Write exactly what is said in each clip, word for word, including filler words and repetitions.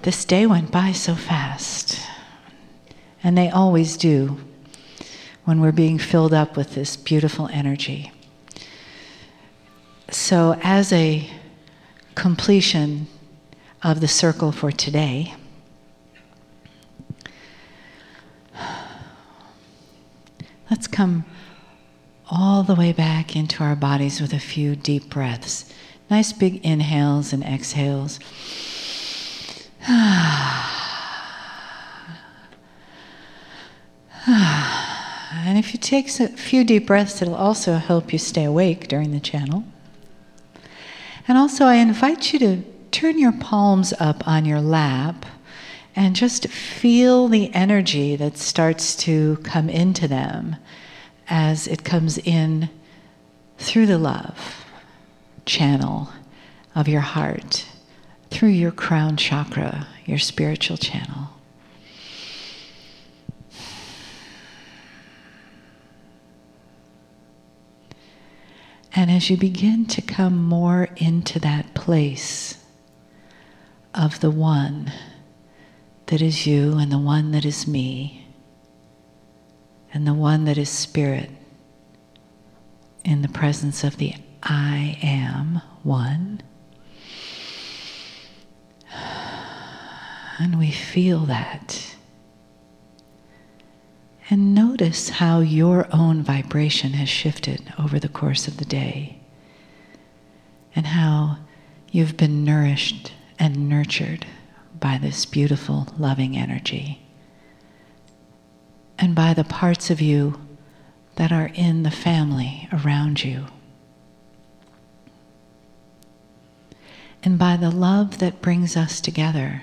this day went by so fast. And they always do when we're being filled up with this beautiful energy. So as a completion of the circle for today, let's come all the way back into our bodies with a few deep breaths. Nice big inhales and exhales. And if you take a few deep breaths, it'll also help you stay awake during the channel. And also, I invite you to turn your palms up on your lap and just feel the energy that starts to come into them as it comes in through the love channel of your heart, through your crown chakra, your spiritual channel. And as you begin to come more into that place of the one that is you and the one that is me and the one that is spirit in the presence of the I am one, and we feel that. And notice how your own vibration has shifted over the course of the day, and how you've been nourished and nurtured by this beautiful, loving energy, and by the parts of you that are in the family around you, and by the love that brings us together.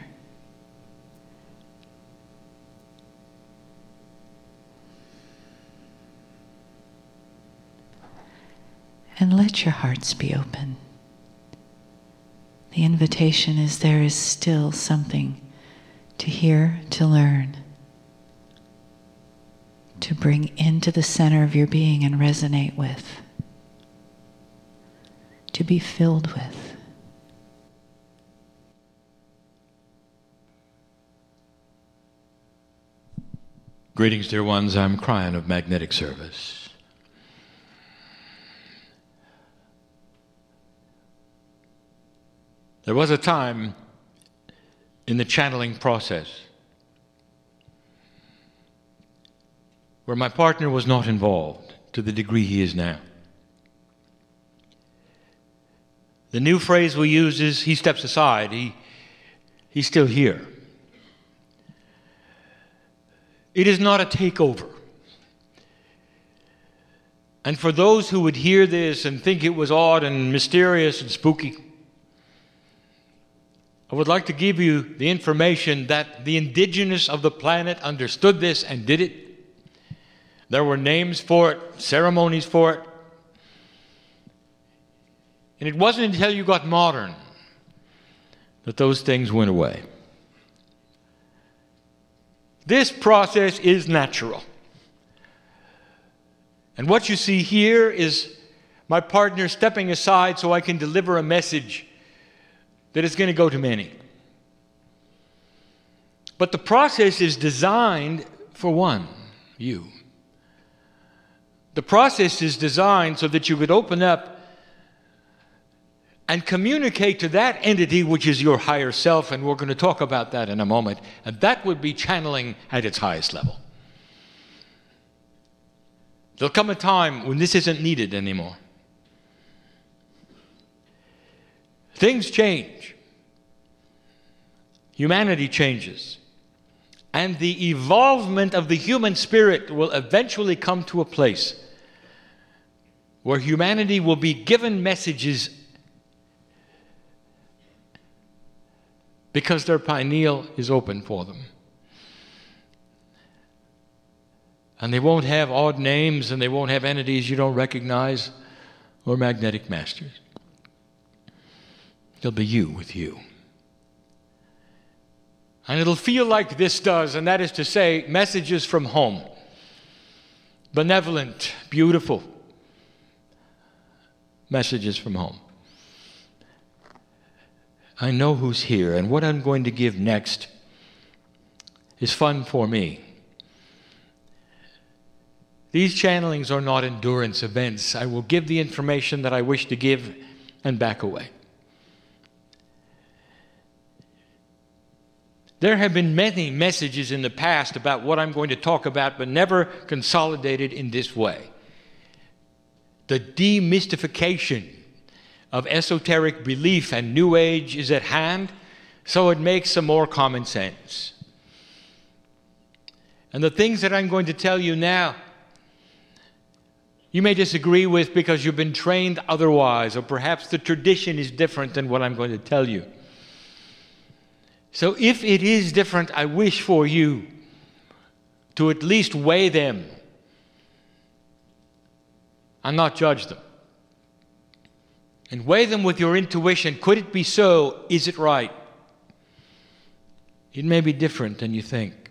And let your hearts be open. The invitation is there is still something to hear, to learn, to bring into the center of your being and resonate with, to be filled with. Greetings, dear ones. I'm Cryan of Magnetic Service. There was a time in the channeling process where my partner was not involved to the degree he is now. The new phrase we use is, he steps aside, he, he's still here. It is not a takeover. And for those who would hear this and think it was odd and mysterious and spooky, I would like to give you the information that the indigenous of the planet understood this and did it. There were names for it, ceremonies for it. And it wasn't until you got modern that those things went away. This process is natural. And what you see here is my partner stepping aside so I can deliver a message that is going to go to many. But the process is designed for one, you. The process is designed so that you could open up and communicate to that entity which is your higher self, and we're going to talk about that in a moment, and that would be channeling at its highest level. There'll come a time when this isn't needed anymore. Things change. Humanity changes. And the evolvement of the human spirit will eventually come to a place where humanity will be given messages because their pineal is open for them. And they won't have odd names, and they won't have entities you don't recognize or magnetic masters. It'll be you with you. And it'll feel like this does, and that is to say, messages from home. Benevolent, beautiful messages from home. I know who's here, and what I'm going to give next is fun for me. These channelings are not endurance events. I will give the information that I wish to give and back away. There have been many messages in the past about what I'm going to talk about, but never consolidated in this way. The demystification of esoteric belief and New Age is at hand, so it makes some more common sense. And the things that I'm going to tell you now, you may disagree with because you've been trained otherwise, or perhaps the tradition is different than what I'm going to tell you. So if it is different, I wish for you to at least weigh them and not judge them. And weigh them with your intuition. Could it be so? Is it right? It may be different than you think.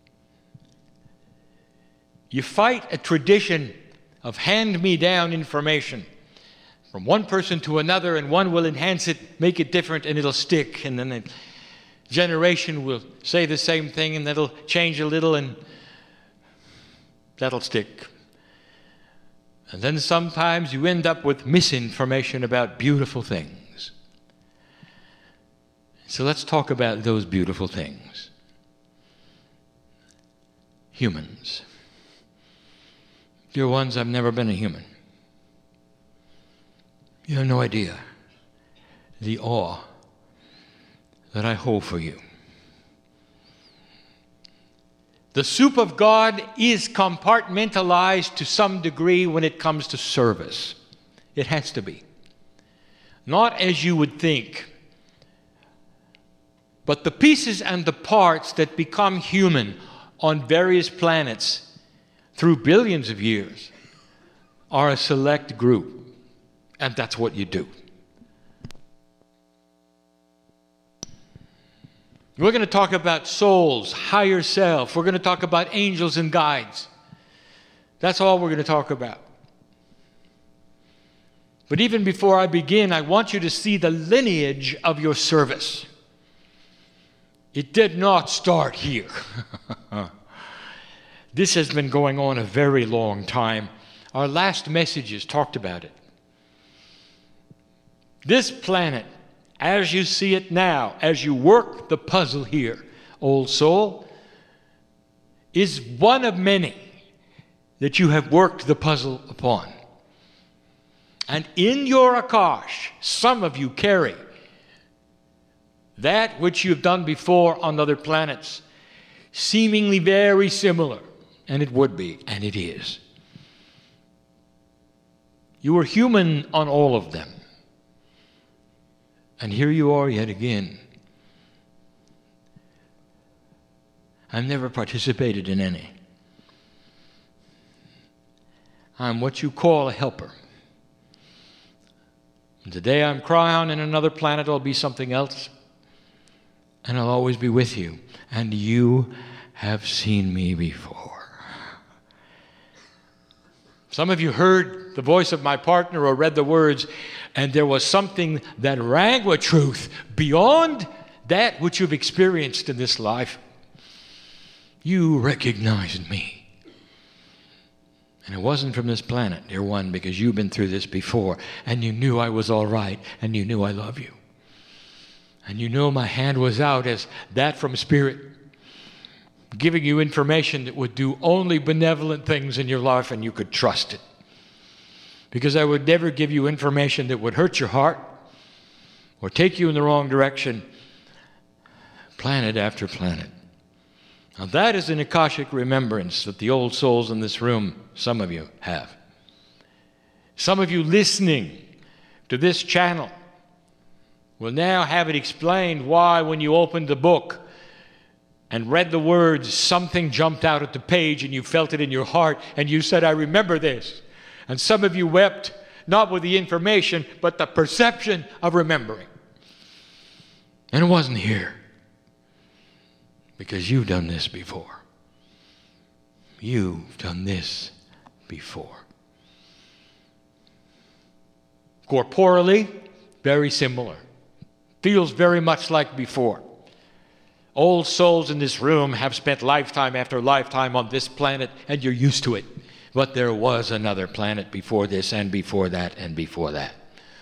You fight a tradition of hand-me-down information from one person to another, and one will enhance it, make it different, and it'll stick. And then a generation will say the same thing, and that'll change a little, and that'll stick. And then sometimes you end up with misinformation about beautiful things. So let's talk about those beautiful things. Humans. Dear ones, I've never been a human. You have no idea the awe that I hold for you. The soup of God is compartmentalized to some degree when it comes to service. It has to be. Not as you would think, but the pieces and the parts that become human on various planets through billions of years are a select group, and that's what you do. We're going to talk about souls, higher self. We're going to talk about angels and guides. That's all we're going to talk about. But even before I begin, I want you to see the lineage of your service. It did not start here. This has been going on a very long time. Our last messages talked about it. This planet, as you see it now, as you work the puzzle here, old soul, is one of many that you have worked the puzzle upon. And in your Akash, some of you carry that which you've done before on other planets, seemingly very similar, and it would be, and it is. You were human on all of them. And here you are yet again. I've never participated in any. I'm what you call a helper. And today I'm Cryon, and another planet I'll be something else. And I'll always be with you. And you have seen me before. Some of you heard the voice of my partner or read the words, and there was something that rang with truth beyond that which you've experienced in this life. You recognized me. And it wasn't from this planet, dear one, because you've been through this before, and you knew I was all right, and you knew I love you. And you know my hand was out as that from Spirit, giving you information that would do only benevolent things in your life, and you could trust it. Because I would never give you information that would hurt your heart or take you in the wrong direction, planet after planet. Now that is an Akashic remembrance that the old souls in this room, some of you, have. Some of you listening to this channel will now have it explained why when you opened the book and read the words, something jumped out at the page and you felt it in your heart and you said, I remember this. And some of you wept, not with the information, but the perception of remembering. And it wasn't here. Because you've done this before. You've done this before. Corporally, very similar. Feels very much like before. Old souls in this room have spent lifetime after lifetime on this planet, and you're used to it. But there was another planet before this, and before that, and before that.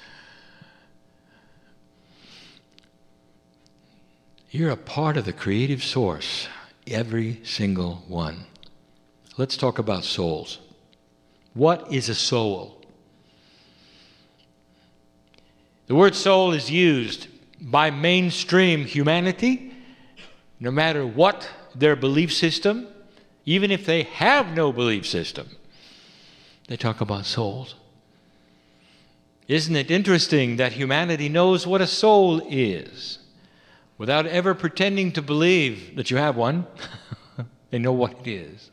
You're a part of the creative source, every single one. Let's talk about souls. What is a soul? The word soul is used by mainstream humanity, no matter what their belief system, even if they have no belief system, they talk about souls. Isn't it interesting that humanity knows what a soul is without ever pretending to believe that you have one? They know what it is.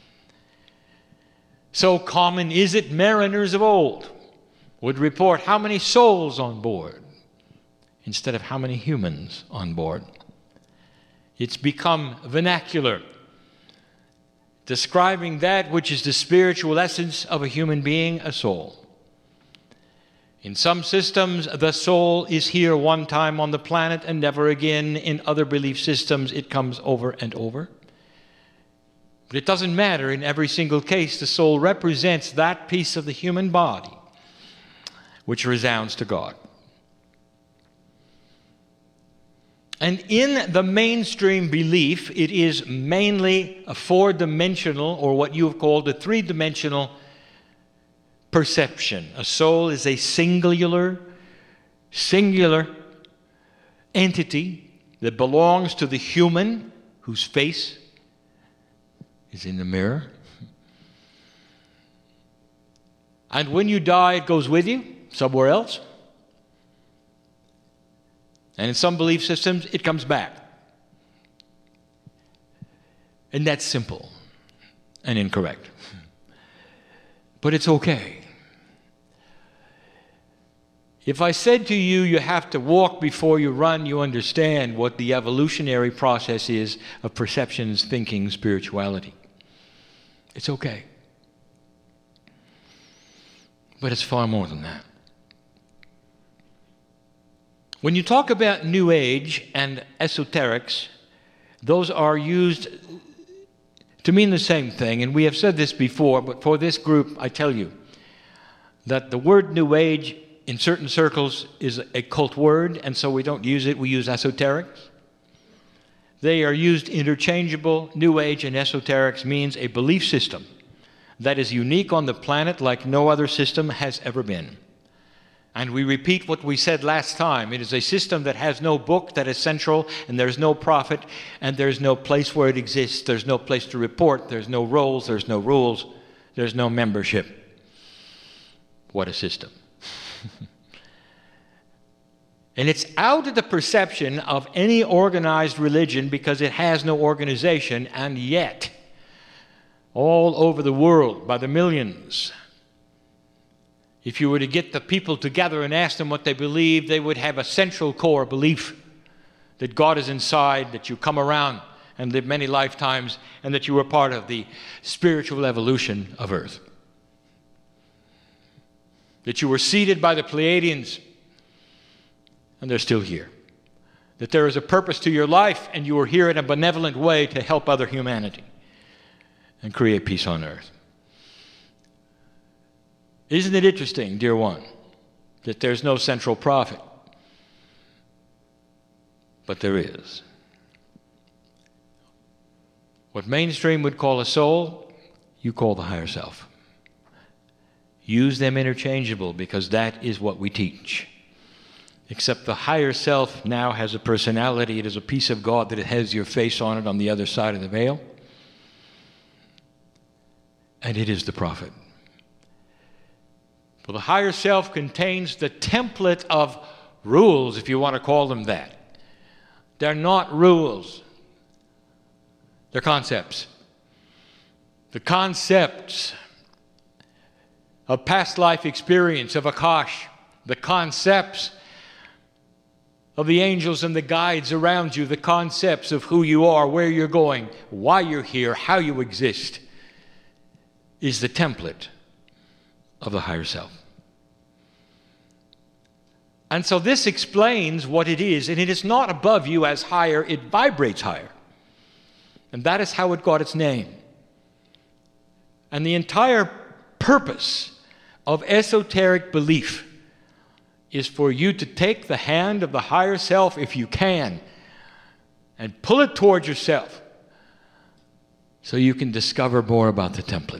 So common is it, mariners of old would report how many souls on board instead of how many humans on board. It's become vernacular, describing that which is the spiritual essence of a human being, a soul. In some systems, the soul is here one time on the planet and never again. In other belief systems, it comes over and over. But it doesn't matter. In every single case, the soul represents that piece of the human body which resounds to God. And in the mainstream belief, it is mainly a four-dimensional, or what you have called a three-dimensional perception. A soul is a singular, singular entity that belongs to the human whose face is in the mirror. And when you die, it goes with you somewhere else. And in some belief systems, it comes back. And that's simple and incorrect. But it's okay. If I said to you, you have to walk before you run, you understand what the evolutionary process is of perceptions, thinking, spirituality. It's okay. But it's far more than that. When you talk about New Age and esoterics, those are used to mean the same thing. And we have said this before, but for this group, I tell you that the word New Age in certain circles is a cult word, and so we don't use it. We use esoterics. They are used interchangeable. New Age and esoterics means a belief system that is unique on the planet like no other system has ever been. And we repeat what we said last time. It is a system that has no book that is central, and there's no prophet, and there's no place where it exists. There's no place to report. There's no roles. There's no rules. There's no membership. What a system. And it's out of the perception of any organized religion because it has no organization, and yet, all over the world, by the millions, if you were to get the people together and ask them what they believe, they would have a central core belief that God is inside, that you come around and live many lifetimes, and that you are part of the spiritual evolution of Earth. That you were seated by the Pleiadians, and they're still here. That there is a purpose to your life, and you are here in a benevolent way to help other humanity and create peace on Earth. Isn't it interesting, dear one, that there's no central prophet? But there is. What mainstream would call a soul, you call the higher self. Use them interchangeable because that is what we teach. Except the higher self now has a personality. It is a piece of God that it has your face on it on the other side of the veil. And it is the prophet. Well, the higher self contains the template of rules, if you want to call them that. They're not rules. They're concepts. The concepts of past life experience, of Akash, the concepts of the angels and the guides around you, the concepts of who you are, where you're going, why you're here, how you exist, is the template of the higher self. And so this explains what it is, and it is not above you as higher, it vibrates higher. And that is how it got its name. And the entire purpose of esoteric belief is for you to take the hand of the higher self, if you can, and pull it towards yourself so you can discover more about the template.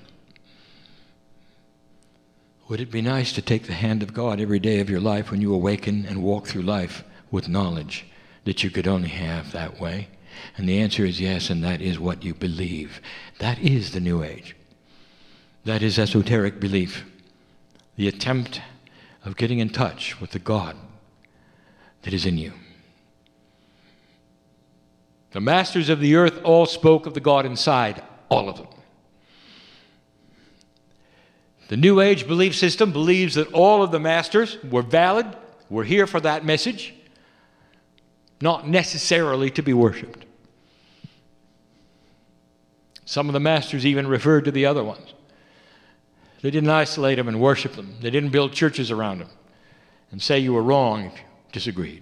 Would it be nice to take the hand of God every day of your life when you awaken and walk through life with knowledge that you could only have that way? And the answer is yes, and that is what you believe. That is the New Age. That is esoteric belief. The attempt of getting in touch with the God that is in you. The masters of the earth all spoke of the God inside, all of them. The New Age belief system believes that all of the masters were valid, were here for that message, not necessarily to be worshipped. Some of the masters even referred to the other ones. They didn't isolate them and worship them. They didn't build churches around them and say you were wrong if you disagreed.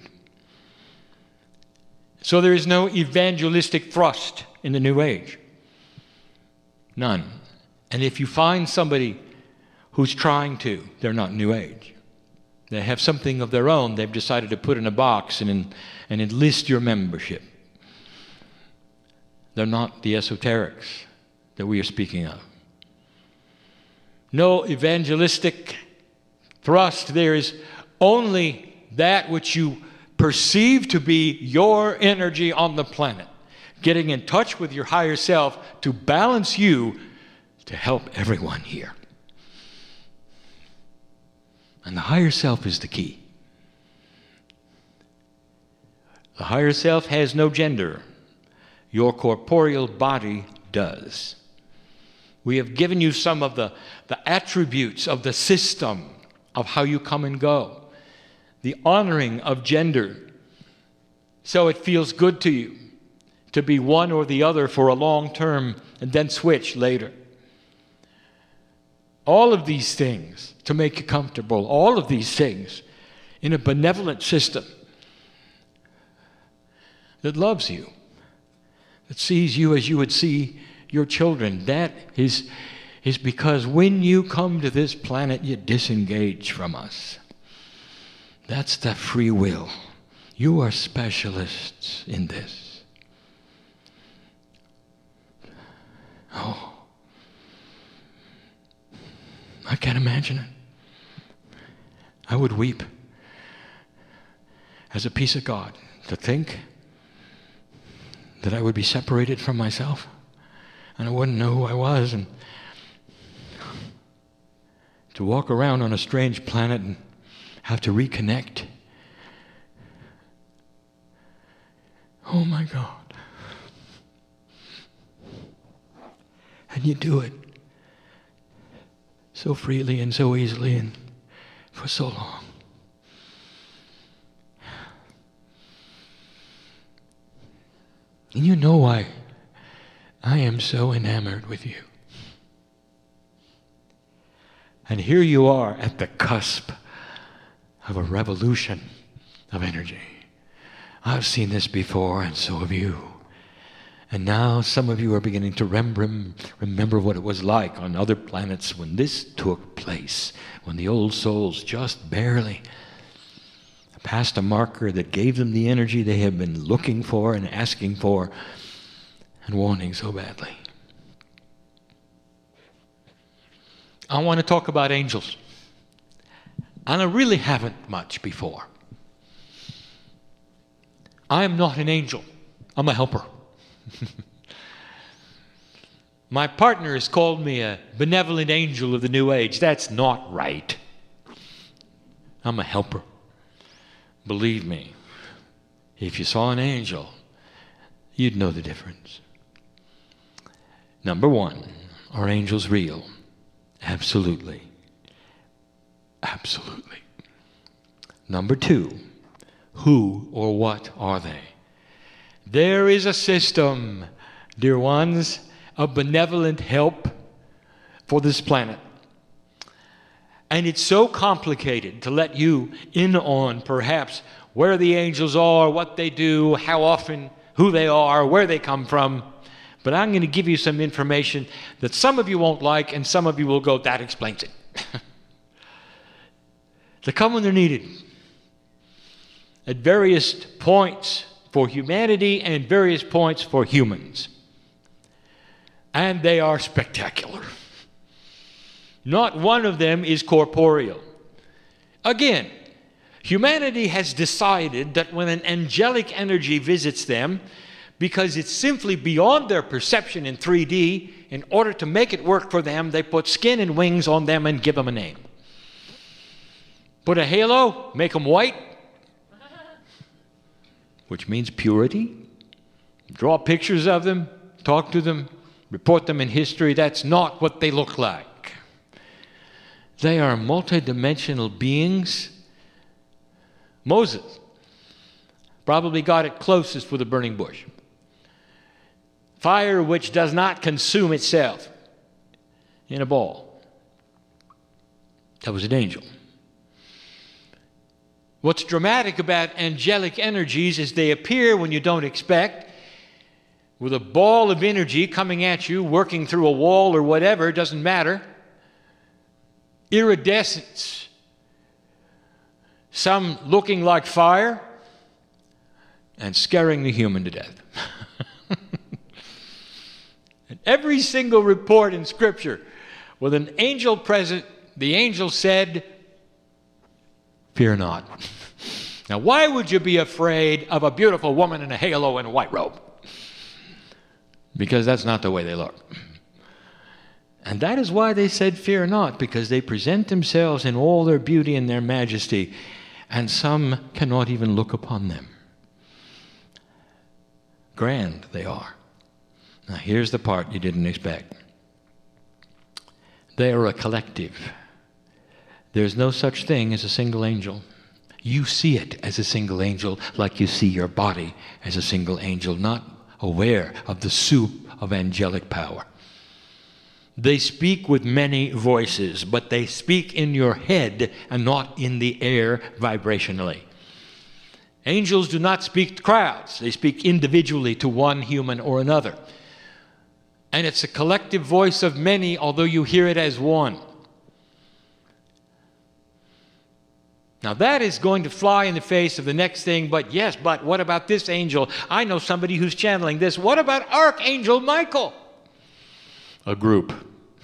So there is no evangelistic thrust in the New Age. None. And if you find somebody who's trying to, they're not New Age. They have something of their own they've decided to put in a box and, in, and enlist your membership. They're not the esoterics that we are speaking of. No evangelistic thrust. There is only that which you perceive to be your energy on the planet, getting in touch with your higher self to balance you to help everyone here. And the higher self is the key. The higher self has no gender. Your corporeal body does. We have given you some of the, the attributes of the system of how you come and go. The honoring of gender. So it feels good to you to be one or the other for a long term and then switch later. All of these things to make you comfortable. All of these things in a benevolent system that loves you, that sees you as you would see your children. That is, is because when you come to this planet, you disengage from us. That's the free will. You are specialists in this. Oh, I can't imagine it. I would weep as a piece of God to think that I would be separated from myself and I wouldn't know who I was, and to walk around on a strange planet and have to reconnect. Oh my God. And you do it so freely and so easily and for so long. And you know why I am so enamored with you. And here you are at the cusp of a revolution of energy. I've seen this before, and so have you. And now some of you are beginning to rem- remember what it was like on other planets when this took place, when the old souls just barely passed a marker that gave them the energy they have been looking for and asking for and wanting so badly. I want to talk about angels. And I really haven't much before. I am not an angel. I'm a helper. My partner has called me a benevolent angel of the New Age. That's not right. I'm a helper. Believe me, if you saw an angel, you'd know the difference. Number one, are angels real? Absolutely. Absolutely. Number two, who or what are they? There is a system, dear ones, of benevolent help for this planet. And it's so complicated to let you in on perhaps where the angels are, what they do, how often, who they are, where they come from. But I'm going to give you some information that some of you won't like, and some of you will go, that explains it. They come when they're needed at various points for humanity and various points for humans. And they are spectacular. Not one of them is corporeal. Again, humanity has decided that when an angelic energy visits them, because it's simply beyond their perception in three D, in order to make it work for them, they put skin and wings on them and give them a name. Put a halo, make them white, which means purity. Draw pictures of them, talk to them, report them in history. That's not what they look like. They are multidimensional beings. Moses probably got it closest with a burning bush. Fire which does not consume itself in a ball. That was an angel. What's dramatic about angelic energies is they appear when you don't expect, with a ball of energy coming at you, working through a wall or whatever, it doesn't matter. Iridescence. Some looking like fire and scaring the human to death. And every single report in Scripture with an angel present, the angel said, fear not. Now, why would you be afraid of a beautiful woman in a halo and a white robe? Because that's not the way they look. And that is why they said fear not, because they present themselves in all their beauty and their majesty, and some cannot even look upon them. Grand they are. Now, here's the part you didn't expect. They are a collective. There's no such thing as a single angel. You see it as a single angel, like you see your body as a single angel, not aware of the soup of angelic power. They speak with many voices, but they speak in your head and not in the air vibrationally. Angels do not speak to crowds. They speak individually to one human or another. And it's a collective voice of many, although you hear it as one. Now that is going to fly in the face of the next thing, but yes, but what about this angel? I know somebody who's channeling this. What about Archangel Michael? A group.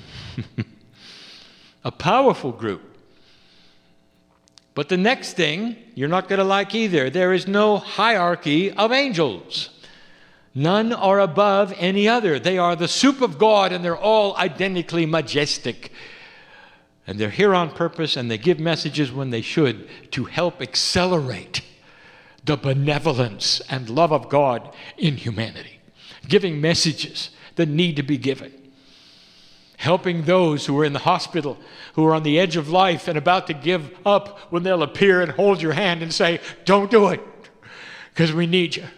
A powerful group. But the next thing you're not going to like either. There is no hierarchy of angels. None are above any other. They are the soup of God, and they're all identically majestic. And they're here on purpose, and they give messages when they should to help accelerate the benevolence and love of God in humanity. Giving messages that need to be given. Helping those who are in the hospital, who are on the edge of life and about to give up, when they'll appear and hold your hand and say, don't do it, because we need you.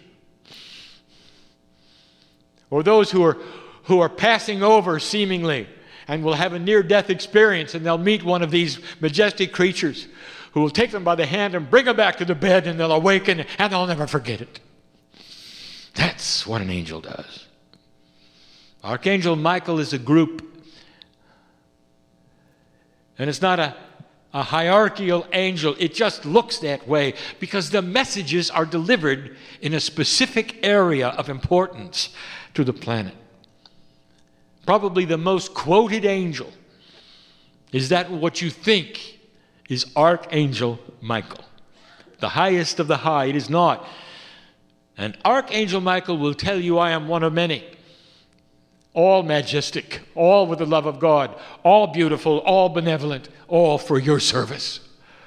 Or those who are, who are passing over seemingly, and will have a near-death experience, and they'll meet one of these majestic creatures who will take them by the hand and bring them back to the bed, and they'll awaken, and they'll never forget it. That's what an angel does. Archangel Michael is a group. And it's not a, a hierarchical angel. It just looks that way because the messages are delivered in a specific area of importance to the planet. Probably the most quoted angel. Is that what you think is Archangel Michael? The highest of the high. It is not. And Archangel Michael will tell you, I am one of many. All majestic, all with the love of God, all beautiful, all benevolent, all for your service.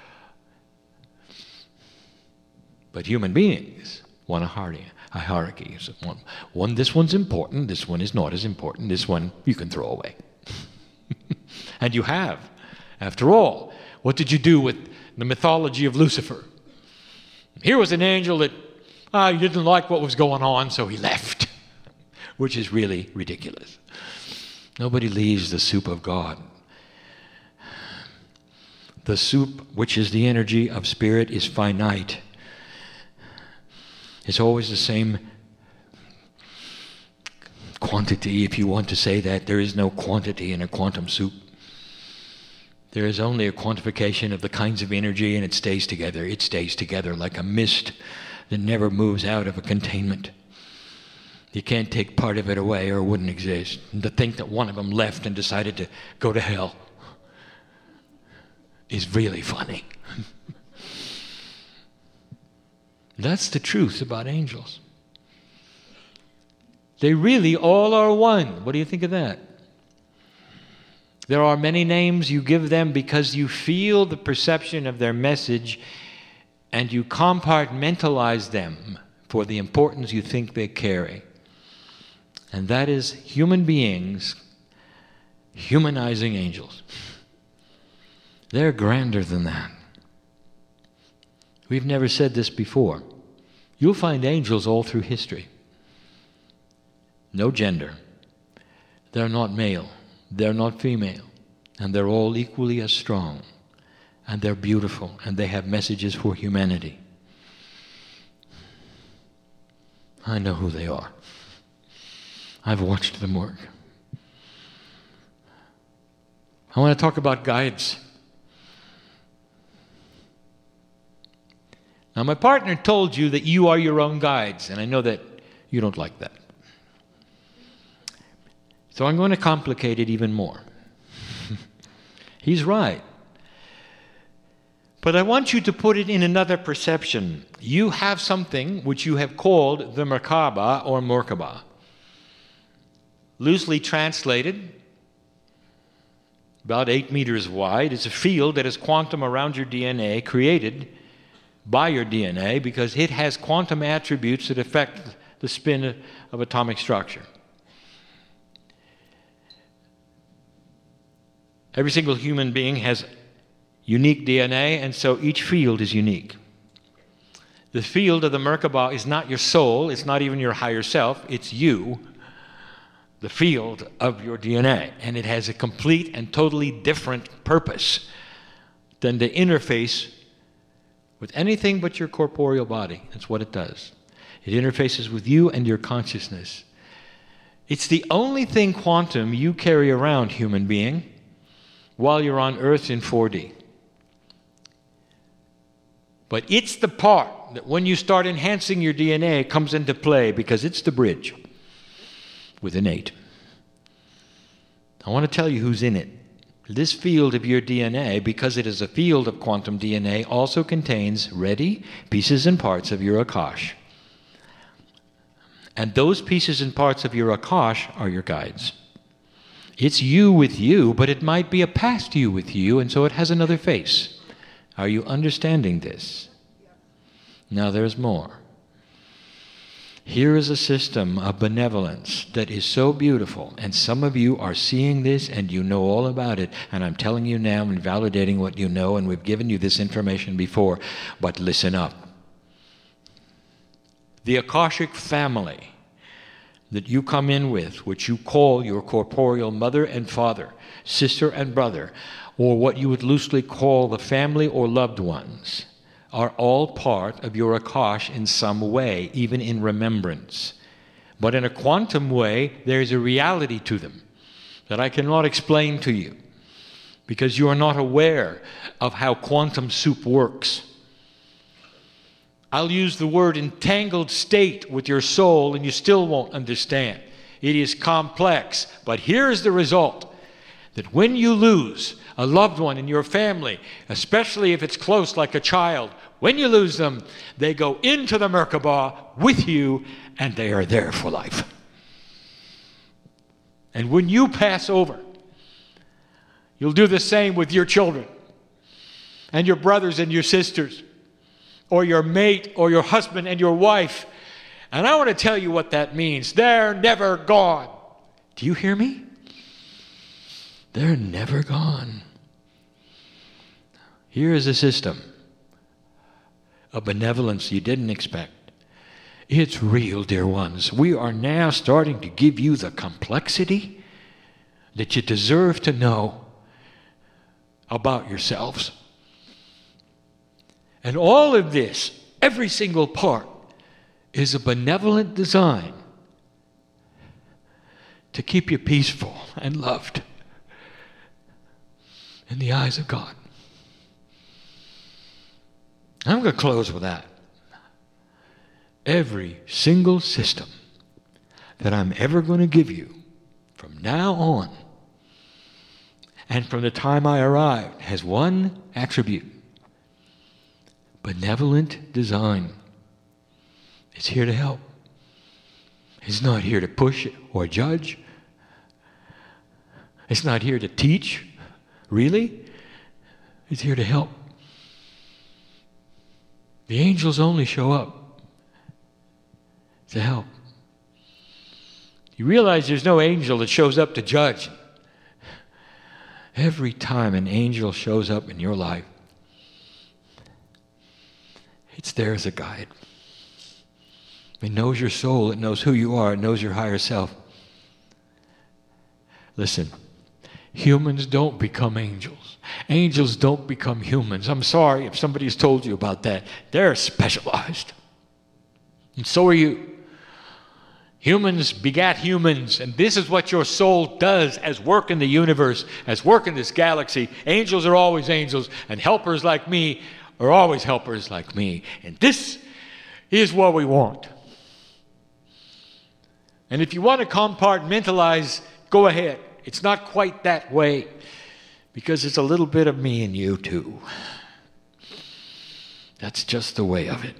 But human beings want a hierarchy. A hierarchy. So one, one, this one's important, this one is not as important, this one you can throw away. And you have. After all, what did you do with the mythology of Lucifer? Here was an angel that ah, he didn't like what was going on, so he left. Which is really ridiculous. Nobody leaves the soup of God. The soup, which is the energy of spirit, is finite. It's always the same quantity, if you want to say that. There is no quantity in a quantum soup. There is only a quantification of the kinds of energy, and it stays together. It stays together like a mist that never moves out of a containment. You can't take part of it away or it wouldn't exist. And to think that one of them left and decided to go to hell is really funny. That's the truth about angels. They really all are one. What do you think of that? There are many names you give them because you feel the perception of their message and you compartmentalize them for the importance you think they carry. And that is human beings humanizing angels. They're grander than that. We've never said this before. You'll find angels all through history. No gender. They're not male. They're not female. And they're all equally as strong. And they're beautiful. And they have messages for humanity. I know who they are. I've watched them work. I want to talk about guides. Now, my partner told you that you are your own guides, and I know that you don't like that. So I'm going to complicate it even more. He's right. But I want you to put it in another perception. You have something which you have called the Merkaba or Merkaba. Loosely translated, about eight meters wide, it's a field that is quantum around your D N A, created by your D N A, because it has quantum attributes that affect the spin of atomic structure. Every single human being has unique D N A, and so each field is unique. The field of the Merkaba is not your soul, it's not even your higher self, it's you, the field of your D N A. And it has a complete and totally different purpose than to interface with anything but your corporeal body. That's what it does. It interfaces with you and your consciousness. It's the only thing quantum you carry around, human being, while you're on Earth in four D. But it's the part that when you start enhancing your D N A comes into play, because it's the bridge with an eight. I want to tell you who's in it. This field of your D N A, because it is a field of quantum D N A, also contains ready pieces and parts of your Akash. And those pieces and parts of your Akash are your guides. It's you with you, but it might be a past you with you, and so it has another face. Are you understanding this? Now there's more. Here is a system of benevolence that is so beautiful, and some of you are seeing this and you know all about it, and I'm telling you now and validating what you know, and we've given you this information before, but listen up. The Akashic family that you come in with, which you call your corporeal mother and father, sister and brother, or what you would loosely call the family or loved ones, are all part of your Akash in some way, even in remembrance. But in a quantum way, there is a reality to them that I cannot explain to you, because you are not aware of how quantum soup works. I'll use the word entangled state with your soul, and you still won't understand. It is complex, but here's the result. That when you lose a loved one in your family, especially if it's close like a child, when you lose them, they go into the Merkaba with you, and they are there for life. And when you pass over, you'll do the same with your children, and your brothers and your sisters, or your mate, or your husband and your wife. And I want to tell you what that means. They're never gone. Do you hear me? They're never gone. Here is a system of benevolence you didn't expect. It's real, dear ones. We are now starting to give you the complexity that you deserve to know about yourselves And all of this, every single part, is a benevolent design to keep you peaceful and loved in the eyes of God. I'm going to close with that. Every single system that I'm ever going to give you from now on and from the time I arrived has one attribute: benevolent design. It's here to help. It's not here to push or judge. It's not here to teach, really. It's here to help. The angels only show up to help. You realize there's no angel that shows up to judge. Every time an angel shows up in your life, it's there as a guide. It knows your soul. It knows who you are. It knows your higher self. Listen, humans don't become angels. Angels don't become humans. I'm sorry if somebody's told you about that. They're specialized. And so are you. Humans begat humans, and this is what your soul does as work in the universe, as work in this galaxy. Angels are always angels, and helpers like me are always helpers like me. And this is what we want. And if you want to compartmentalize, go ahead. It's not quite that way, because it's a little bit of me and you too. That's just the way of it.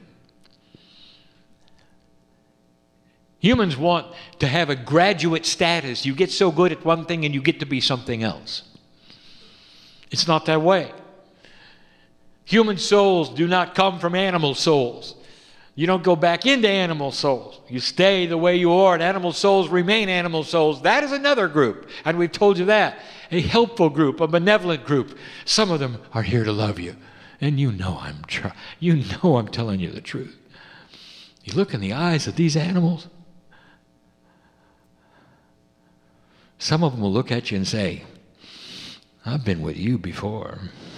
Humans want to have a graduate status. You get so good at one thing and you get to be something else. It's not that way. Human souls do not come from animal souls. You don't go back into animal souls. You stay the way you are, and animal souls remain animal souls. That is another group, and we've told you that. A helpful group, a benevolent group. Some of them are here to love you, and you know I'm try- you know I'm telling you the truth. You look in the eyes of these animals. Some of them will look at you and say, "I've been with you before."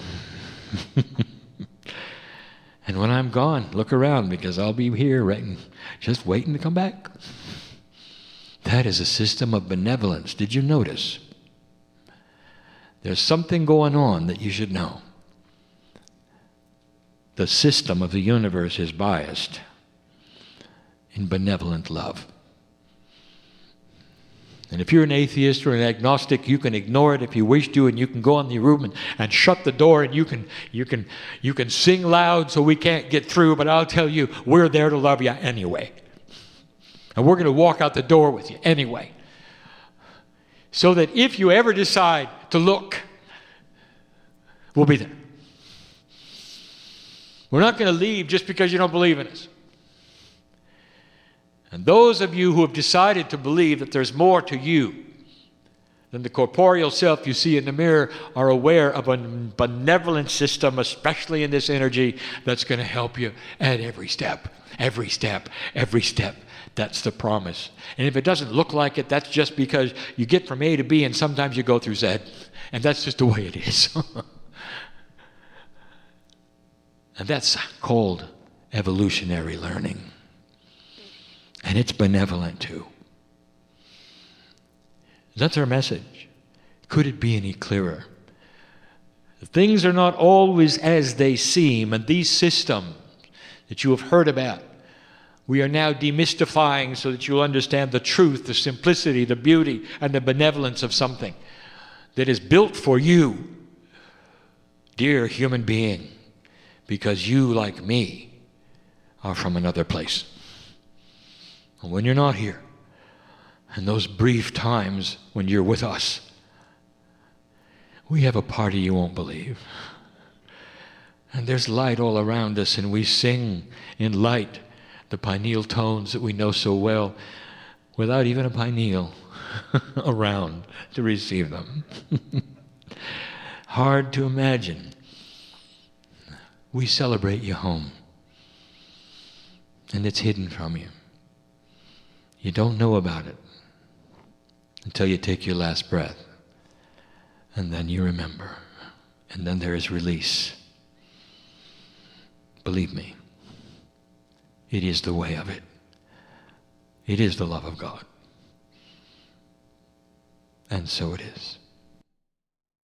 And when I'm gone, look around, because I'll be here right, just waiting to come back. That is a system of benevolence. Did you notice? There's something going on that you should know. The system of the universe is biased in benevolent love. And if you're an atheist or an agnostic, you can ignore it if you wish to, and you can go in the room and, and shut the door, and you can you can you can sing loud so we can't get through, but I'll tell you, we're there to love you anyway. And we're going to walk out the door with you anyway. So that if you ever decide to look, we'll be there. We're not going to leave just because you don't believe in us. And those of you who have decided to believe that there's more to you than the corporeal self you see in the mirror are aware of a benevolent system, especially in this energy, that's going to help you at every step, every step, every step. That's the promise. And if it doesn't look like it, that's just because you get from A to B and sometimes you go through Z. And that's just the way it is. And that's called evolutionary learning. And it's benevolent too. That's our message. Could it be any clearer? Things are not always as they seem, and these systems that you have heard about, we are now demystifying so that you'll understand the truth, the simplicity, the beauty, and the benevolence of something that is built for you, dear human being, because you, like me, are from another place. And when you're not here, and those brief times when you're with us, we have a party you won't believe. And there's light all around us, and we sing in light the pineal tones that we know so well without even a pineal around to receive them. Hard to imagine. We celebrate you home, and it's hidden from you. You don't know about it until you take your last breath, and then you remember, and then there is release. Believe me, it is the way of it. It is the love of God. And so it is.